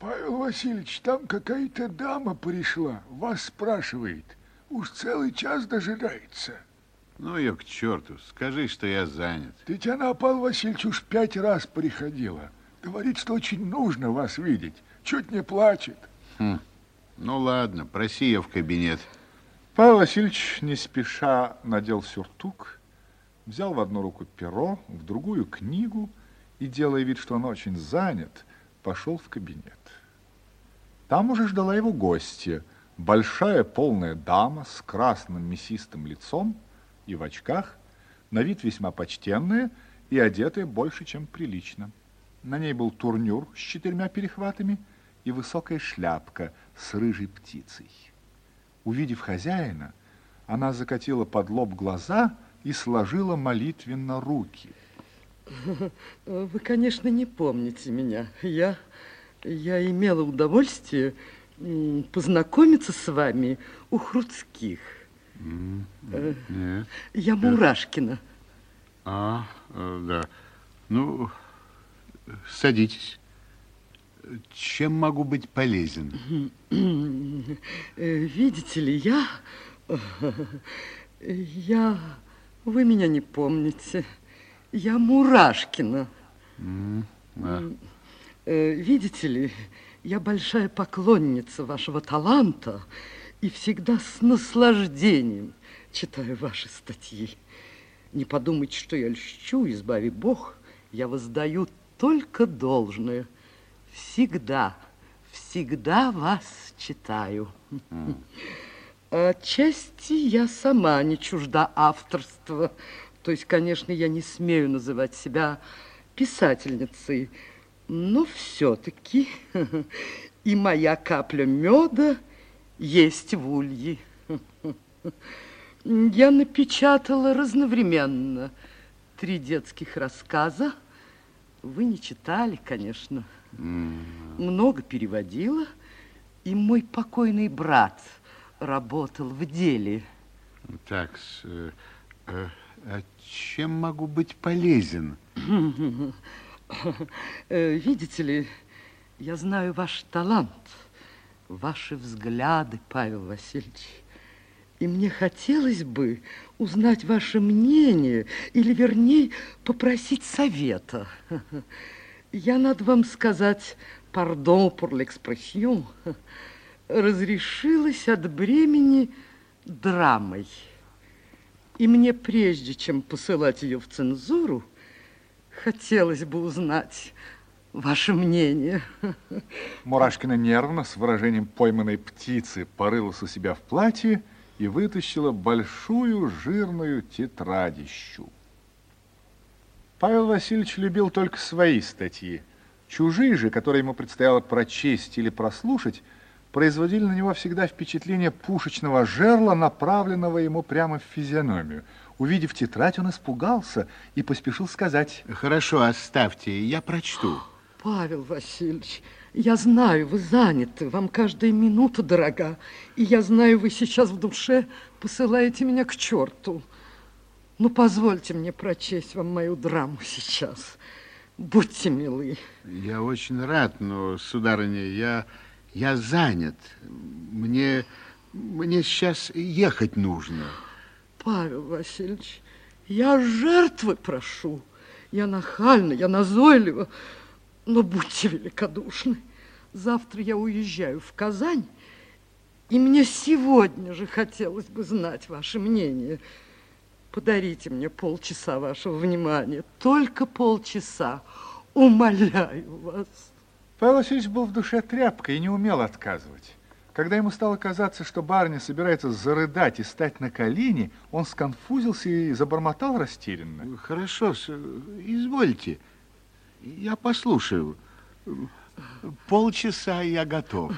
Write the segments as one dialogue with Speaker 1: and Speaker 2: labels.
Speaker 1: Павел Васильевич, там какая-то дама пришла, вас спрашивает. Уж целый час дожидается.
Speaker 2: Ну, ее к черту. Скажи, что я занят.
Speaker 1: Татьяна Павел Васильевич уж 5 раз приходила. Говорит, что очень нужно вас видеть. Чуть не плачет.
Speaker 2: Ну, ладно, проси ее в кабинет.
Speaker 3: Павел Васильевич не спеша надел сюртук, взял в одну руку перо, в другую книгу и, делая вид, что он очень занят, пошел в кабинет. Там уже ждала его гостья, большая полная дама с красным мясистым лицом и в очках, на вид весьма почтенная и одетая больше, чем прилично. На ней был турнюр с 4 перехватами и высокая шляпка с рыжей птицей. Увидев хозяина, она закатила под лоб глаза и сложила молитвенно руки.
Speaker 4: Вы, конечно, не помните меня. Я имела удовольствие познакомиться с вами у Хруцких.
Speaker 2: Нет.
Speaker 4: Я Мурашкина.
Speaker 2: Да. Ну, садитесь. Чем могу быть полезен?
Speaker 4: Видите ли, вы меня не помните. Я Мурашкина. Видите ли, я большая поклонница вашего таланта и всегда с наслаждением читаю ваши статьи. Не подумайте, что я льщу, избави Бог, я воздаю только должное. Всегда вас читаю. Отчасти я сама не чужда авторства. То есть, конечно, я не смею называть себя писательницей, но все-таки и моя капля меда есть в улье. Я напечатала разновременно 3 детских рассказа. Вы не читали, конечно. Много переводила. И мой покойный брат работал в деле.
Speaker 2: Так, чем могу быть полезен?
Speaker 4: Видите ли, я знаю ваш талант, ваши взгляды, Павел Васильевич. И мне хотелось бы узнать ваше мнение, или, вернее, попросить совета. Я, надо вам сказать, pardon pour l'expression, разрешилась от бремени драмой. И мне, прежде чем посылать ее в цензуру, хотелось бы узнать ваше мнение.
Speaker 3: Мурашкина нервно, с выражением пойманной птицы, порылась у себя в платье и вытащила большую жирную тетрадищу. Павел Васильевич любил только свои статьи. Чужие же, которые ему предстояло прочесть или прослушать, производили на него всегда впечатление пушечного жерла, направленного ему прямо в физиономию. Увидев тетрадь, он испугался и поспешил сказать:
Speaker 2: Хорошо, оставьте, я прочту.
Speaker 4: Павел Васильевич, я знаю, вы заняты, вам каждая минута дорога, и я знаю, вы сейчас в душе посылаете меня к черту. Ну, позвольте мне прочесть вам мою драму сейчас. Будьте милы.
Speaker 2: Я очень рад, но, сударыня, я занят. Мне сейчас ехать нужно.
Speaker 4: Павел Васильевич, я жертвы прошу. Я нахальна, я назойлива, но будьте великодушны. Завтра я уезжаю в Казань, и мне сегодня же хотелось бы знать ваше мнение. Подарите мне полчаса вашего внимания, только полчаса. Умоляю вас.
Speaker 3: Павел Васильевич был в душе тряпкой и не умел отказывать. Когда ему стало казаться, что барыня собирается зарыдать и стать на колени, он сконфузился и забормотал растерянно.
Speaker 2: Хорошо, извольте, я послушаю. Полчаса я готов.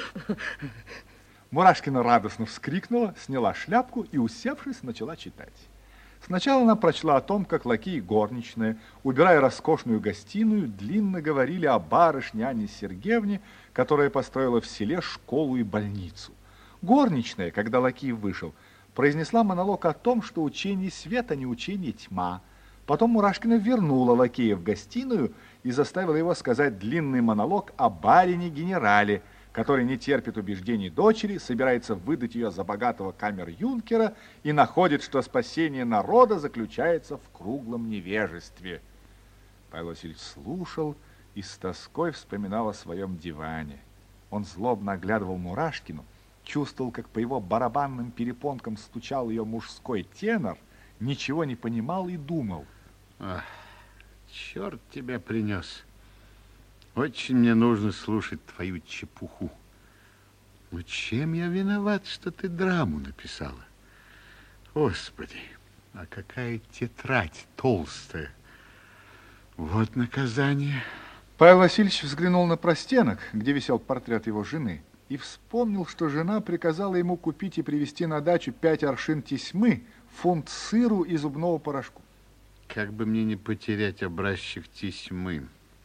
Speaker 3: Мурашкина радостно вскрикнула, сняла шляпку и, усевшись, начала читать. Сначала она прочла о том, как лакеи и горничная, убирая роскошную гостиную, длинно говорили о барышне Анне Сергеевне, которая построила в селе школу и больницу. Горничная, когда лакей вышел, произнесла монолог о том, что учение свет, а не учение тьма. Потом Мурашкина вернула лакея в гостиную и заставила его сказать длинный монолог о барине-генерале, который не терпит убеждений дочери, собирается выдать ее за богатого камер-юнкера и находит, что спасение народа заключается в круглом невежестве. Павел Васильевич слушал и с тоской вспоминал о своем диване. Он злобно оглядывал Мурашкину, чувствовал, как по его барабанным перепонкам стучал ее мужской тенор, ничего не понимал и думал.
Speaker 2: Ах, черт тебя принес. Очень мне нужно слушать твою чепуху. Ну, чем я виноват, что ты драму написала? Господи, а какая тетрадь толстая. Вот наказание.
Speaker 3: Павел Васильевич взглянул на простенок, где висел портрет его жены, и вспомнил, что жена приказала ему купить и привезти на дачу 5 аршин тесьмы, фунт сыру и зубного порошку.
Speaker 2: Как бы мне не потерять образчик тесьмы.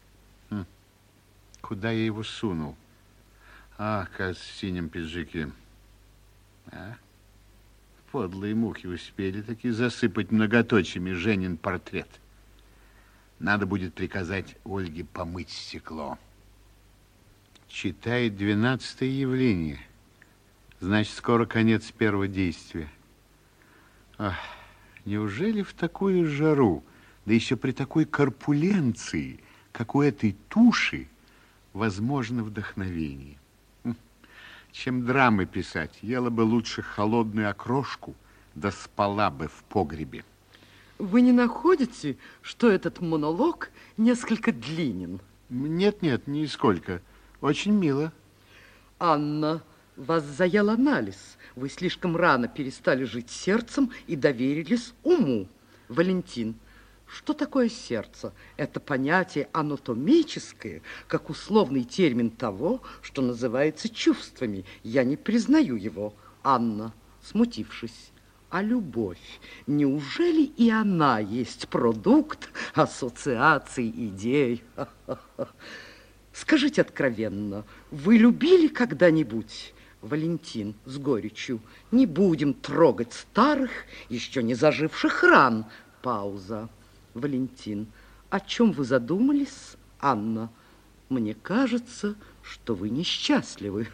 Speaker 2: Куда я его сунул? А, кажется, в синем пиджаке. А? Подлые мухи успели таки засыпать многоточиями Женин портрет. Надо будет приказать Ольге помыть стекло. Читает 12-е явление. Значит, скоро конец первого действия. Ах, неужели в такую жару, да еще при такой корпуленции, как у этой туши, возможно вдохновение? Чем драмы писать, ела бы лучше холодную окрошку, да спала бы в погребе.
Speaker 4: Вы не находите, что этот монолог несколько длинен?
Speaker 2: Нет, нисколько. Очень мило.
Speaker 4: Анна, вас заел анализ. Вы слишком рано перестали жить сердцем и доверились уму. Валентин, что такое сердце? Это понятие анатомическое, как условный термин того, что называется чувствами. Я не признаю его. Анна, смутившись. А любовь, неужели и она есть продукт ассоциаций, идей? Скажите откровенно, вы любили когда-нибудь? Валентин с горечью. Не будем трогать старых, еще не заживших ран. Пауза. Валентин, о чем вы задумались? Анна, мне кажется, что вы несчастливы.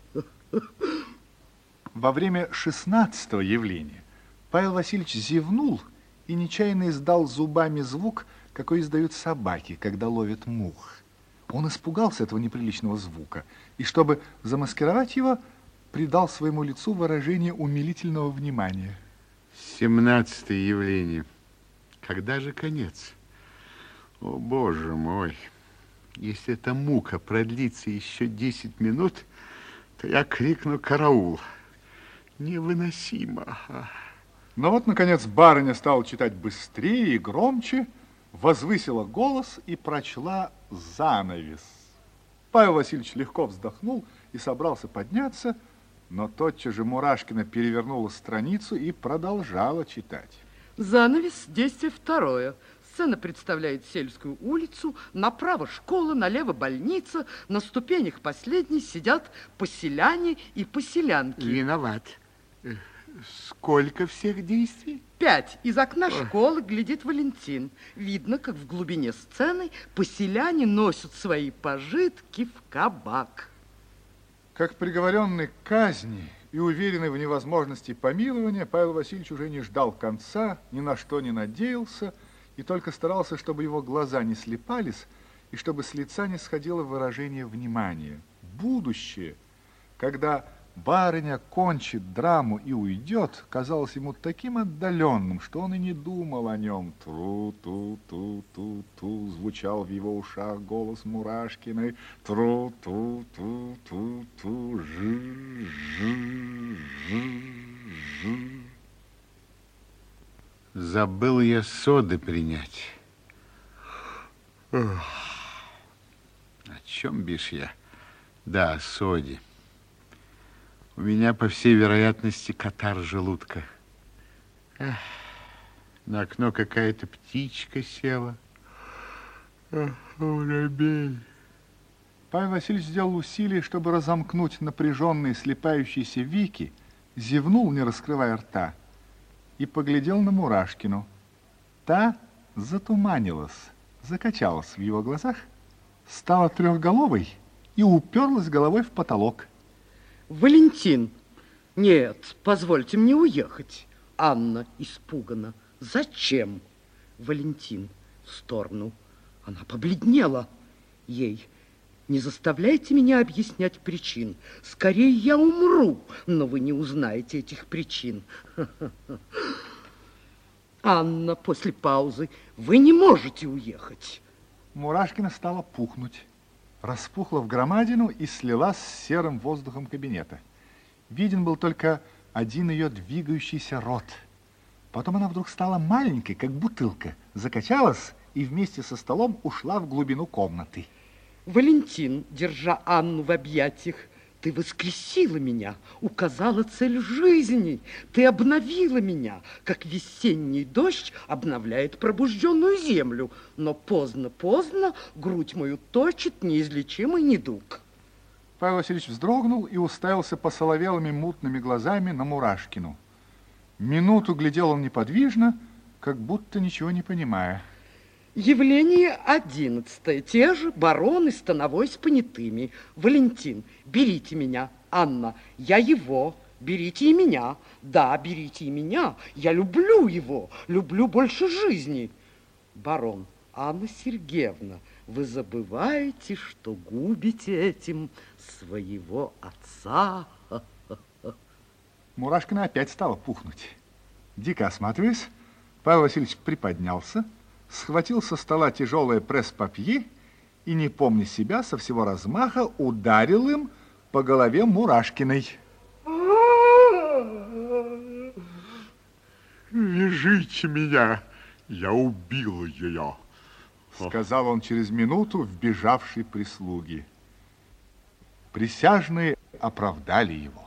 Speaker 3: Во время 16-го явления Павел Васильевич зевнул и нечаянно издал зубами звук, какой издают собаки, когда ловят мух. Он испугался этого неприличного звука и, чтобы замаскировать его, придал своему лицу выражение умилительного внимания.
Speaker 2: 17-е явление. Когда же конец? О, Боже мой! Если эта мука продлится еще 10 минут, то я крикну «караул». Невыносимо.
Speaker 3: Но вот, наконец, барыня стала читать быстрее и громче, возвысила голос и прочла занавес. Павел Васильевич легко вздохнул и собрался подняться, но тотчас же Мурашкина перевернула страницу и продолжала читать.
Speaker 4: Занавес, действие второе. Сцена представляет сельскую улицу, направо школа, налево больница, на ступенях последней сидят поселяне и поселянки.
Speaker 2: Виноват. Сколько всех действий?
Speaker 4: 5. Из окна школы глядит Валентин. Видно, как в глубине сцены поселяне носят свои пожитки в кабак.
Speaker 3: Как приговоренный к казни и уверенный в невозможности помилования, Павел Васильевич уже не ждал конца, ни на что не надеялся, и только старался, чтобы его глаза не слепались, и чтобы с лица не сходило выражение внимания. Будущее, когда барыня кончит драму и уйдет, казалось ему таким отдаленным, что он и не думал о нем. Тру-ту-ту-ту-ту, звучал в его ушах голос Мурашкиной. Тру-ту-ту-ту-ту, жи-жи-жи-жи.
Speaker 2: Забыл я соды принять. О чем бишь я? Да, о соде. У меня, по всей вероятности, катар желудка. Эх, на окно какая-то птичка села. Воробей.
Speaker 3: Павел Васильевич сделал усилие, чтобы разомкнуть напряженные слепающиеся веки, зевнул, не раскрывая рта, и поглядел на Мурашкину. Та затуманилась, закачалась в его глазах, стала трехголовой и уперлась головой в потолок.
Speaker 4: Валентин, нет, позвольте мне уехать. Анна испугана. Зачем? Валентин в сторону. Она побледнела. Ей: не заставляйте меня объяснять причин. Скорее я умру, но вы не узнаете этих причин. Анна, после паузы: вы не можете уехать.
Speaker 3: Мурашкина стала пухнуть, распухла в громадину и слилась с серым воздухом кабинета. Виден был только один ее двигающийся рот. Потом она вдруг стала маленькой, как бутылка, закачалась и вместе со столом ушла в глубину комнаты.
Speaker 4: Валентин, держа Анну в объятиях: ты воскресила меня, указала цель жизни, ты обновила меня, как весенний дождь обновляет пробужденную землю, но поздно-поздно грудь мою точит неизлечимый недуг.
Speaker 3: Павел Васильевич вздрогнул и уставился посоловелыми мутными глазами на Мурашкину. Минуту глядел он неподвижно, как будто ничего не понимая.
Speaker 4: Явление 11. Те же барон и Становой с понятыми. Валентин, берите меня. Анна, я его. Берите и меня. Да, берите и меня. Я люблю его. Люблю больше жизни. Барон: Анна Сергеевна, вы забываете, что губите этим своего отца.
Speaker 3: Мурашкина опять стала пухнуть. Дико осматриваясь, Павел Васильевич приподнялся, схватил со стола тяжелое пресс-папье и, не помня себя, со всего размаха ударил им по голове Мурашкиной.
Speaker 1: Вяжите меня, я убил ее,
Speaker 3: сказал он через минуту вбежавшей прислуги. Присяжные оправдали его.